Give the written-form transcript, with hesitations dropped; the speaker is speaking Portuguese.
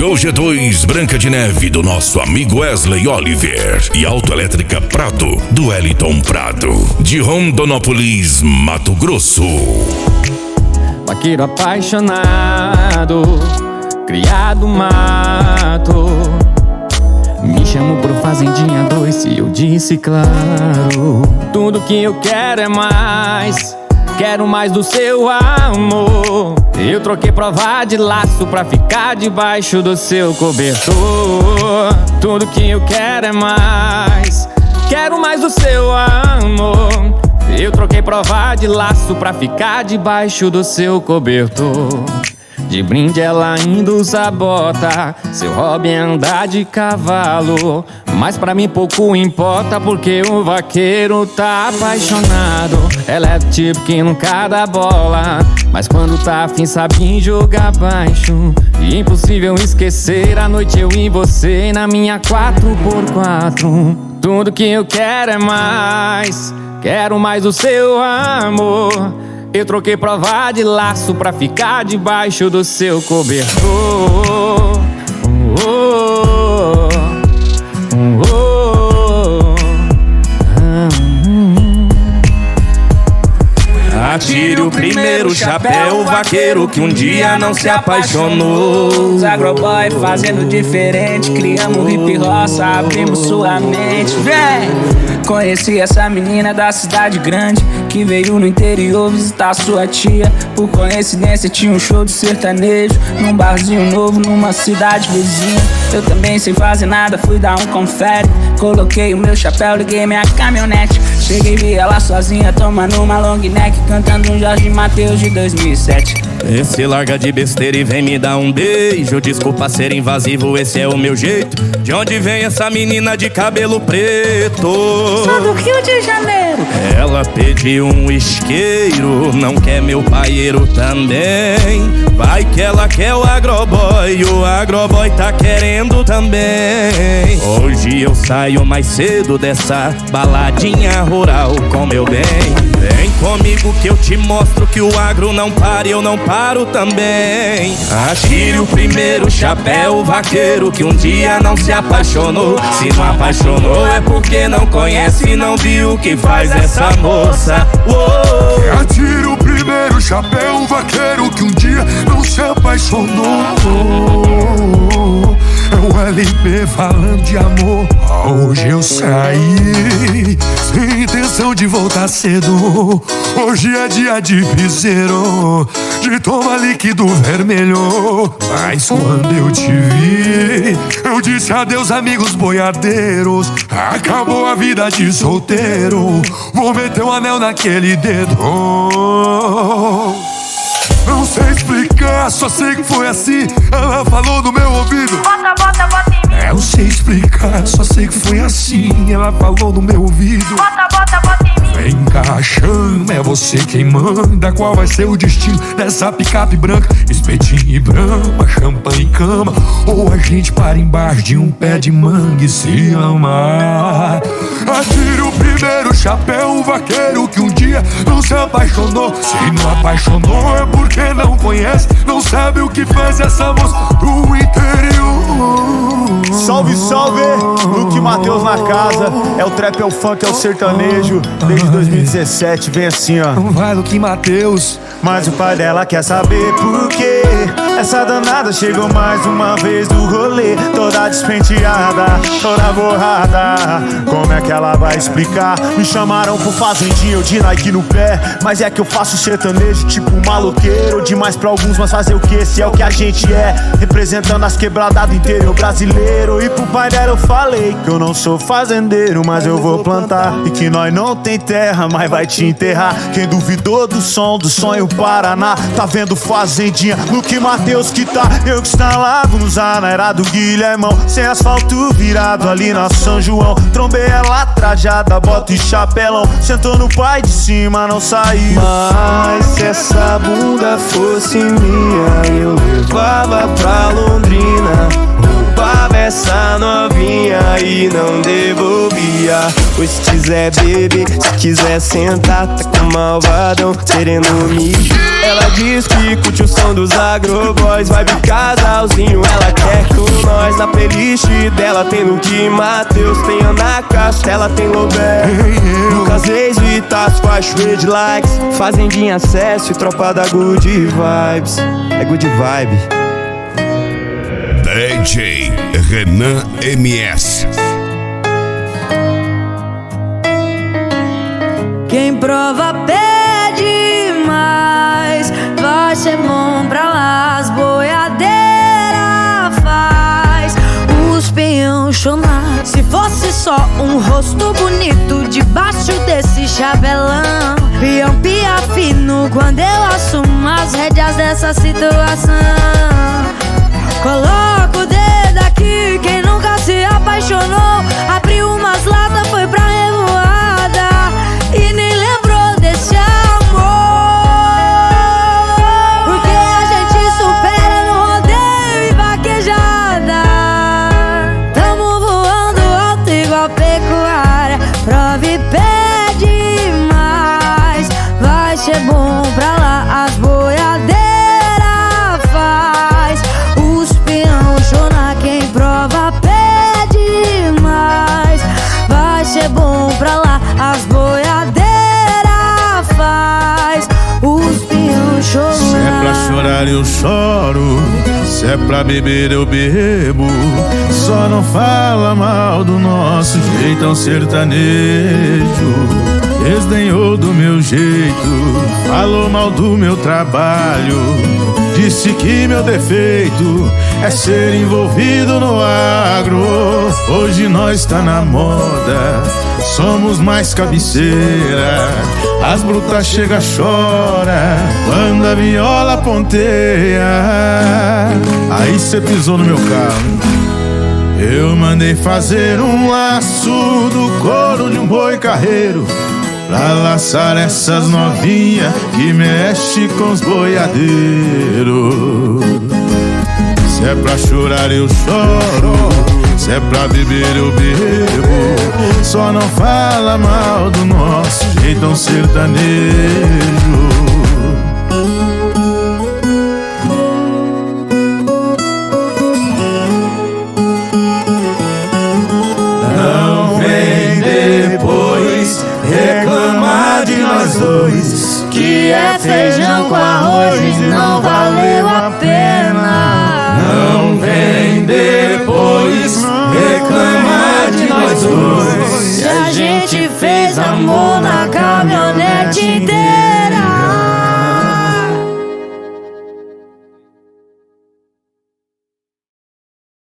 Gol G2 Branca de Neve do nosso amigo Wesley Oliver e Autoelétrica Prado do Wellington Prado, de Rondonópolis, Mato Grosso. Vaqueiro apaixonado, criado mato, me chamo pro Fazendinha 2 e eu disse claro. Tudo que eu quero é mais, quero mais do seu amor. Eu troquei prova de laço pra ficar debaixo do seu cobertor. Tudo que eu quero é mais, quero mais do seu amor. Eu troquei prova de laço pra ficar debaixo do seu cobertor. De brinde ela ainda usa bota, seu hobby é andar de cavalo. Mas pra mim pouco importa, porque o vaqueiro tá apaixonado. Ela é do tipo que nunca dá bola, mas quando tá afim sabe jogar baixo. E impossível esquecer a noite eu e você na minha 4x4. Tudo que eu quero é mais, quero mais do seu amor. Eu troquei prova de laço pra ficar debaixo do seu cobertor. Atire o primeiro chapéu, vaqueiro que um dia não se apaixonou. Os agroboy fazendo diferente, criamos hip roça, abrimos sua mente. Vem! Conheci essa menina da cidade grande, que veio no interior visitar sua tia. Por coincidência tinha um show de sertanejo num barzinho novo numa cidade vizinha. Eu também sem fazer nada, fui dar um confere. Coloquei o meu chapéu, liguei minha caminhonete. Cheguei, vi ela sozinha, tomando uma long neck, cantando um Jorge Mateus de 2007. Esse larga de besteira e vem me dar um beijo. Desculpa ser invasivo, esse é o meu jeito. De onde vem essa menina de cabelo preto? Sou do Rio de Janeiro. Ela pediu um isqueiro, não quer meu paieiro também. Vai que ela quer o agroboy tá querendo também. Hoje eu saio mais cedo dessa baladinha rural com meu bem. Vem comigo que eu te mostro que o agro não para e eu não paro também. Atire o primeiro chapéu, vaqueiro que um dia não se apaixonou. Se não apaixonou é porque não conhece e não viu o que faz essa moça. Uou. Atire o primeiro chapéu, vaqueiro que um dia não se apaixonou. É o LP falando de amor. Hoje eu saí sem intenção de voltar cedo. Hoje é dia de piseiro, de tomar líquido vermelho. Mas quando eu te vi, eu disse adeus amigos boiadeiros. Acabou a vida de solteiro, vou meter um anel naquele dedo. Não sei explicar, só sei que foi assim. Ela falou no meu ouvido: bota em mim. Eu sei explicar, só sei que foi assim. Ela falou no meu ouvido: bota em mim. vem cá, chama, é você quem manda. Qual vai ser o destino dessa picape branca? Espetinho e brama, champanhe e cama, ou a gente para embaixo de um pé de manga e se amar. Atire o primeiro chapéu, vaqueiro que um dia não se apaixonou. Se não apaixonou é porque não conhece, não sabe o que faz essa moça do interior. Salve, salve! Luke Mateus na casa. É o trap, é o funk, é o sertanejo. Desde 2017 vem assim, ó. Vai, Luke Mateus. Mas o pai dela quer saber por quê. Essa danada chegou mais uma vez do rolê, toda despenteada, toda borrada. Como é que ela vai explicar? Me chamaram pro fazendinho, eu de Nike no pé. Mas é que eu faço sertanejo tipo maloqueiro. Demais pra alguns, mas fazer o que? Esse é o que a gente é, representando as quebradas do interior brasileiro. E pro pai dela eu falei que eu não sou fazendeiro, mas eu vou plantar. E que nós não tem terra, mas vai te enterrar. Quem duvidou do som, do sonho Paraná, tá vendo fazendinha, Luke Mateus que tá. Eu que está lá, vamos na era do Guilhermão, sem asfalto virado ali na São João. Trombei ela trajada, bota e chapelão, sentou no pai de cima, não saiu. Mas se essa bunda fosse minha, eu levava pra Londrina, roubava essa novinha e não devolvia. dia. Pois se quiser beber, se quiser sentar, tá com malvadão querendo me. Ela diz que curte o som dos agroboys, vibe casalzinho, ela quer com nós. Na playlist dela tem Luke Mateus, tem Ana Castela, tem Lobé, Lucas Reis, Vitas, faz red likes, Fazendinha Acesso e tropa da Good Vibes. É Good Vibe. DJ Renan MS. Quem prova pede mais, vai ser bom pra lá. As boiadeiras faz os peão chorar. Se fosse só um rosto bonito debaixo desse chapelão, peão pia fino quando eu assumo as rédeas dessa situação. Coloca o dedo aqui, quem nunca se apaixonou, abriu umas latas, foi pra revoada e nem lembrou desse amor. Porque a gente supera no rodeio e vaquejada. Tamo voando alto igual pecuária. Prova e pede mais, vai ser bom pra lá. As boiadeiras faz os peão chorar. Quem prova pede mais, vai ser bom pra lá. As boiadeiras faz os peão chorar. Se é pra chorar eu choro, se é pra beber eu bebo. Só não fala mal do nosso jeitão sertanejo. Desdenhou do meu jeito, falou mal do meu trabalho. Disse que meu defeito é ser envolvido no agro. Hoje nós tá na moda, somos mais cabeceira. As brutas chega, chora quando a viola ponteia. Aí cê pisou no meu carro, eu mandei fazer um laço do couro de um boi carreiro, pra laçar essas novinhas que mexe com os boiadeiros. Se é pra chorar eu choro, se é pra beber eu bebo. Só não fala mal do nosso jeitão sertanejo.